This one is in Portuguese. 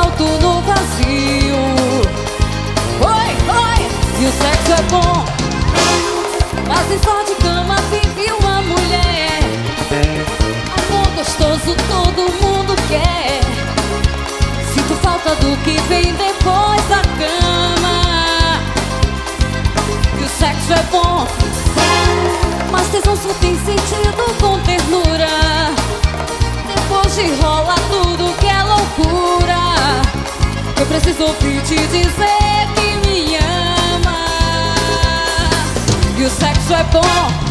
solto no vazio. Oi, oi, e o sexo é bom, mas em só de cama vive uma mulher. Amor gostoso todo mundo quer. Sinto falta do que vem depois da cama. E o sexo é bom, mas tesão só tem sentido com ternura. Depois de rola tudo que é loucura. Eu preciso ouvir te dizer que me ama. E o sexo é bom,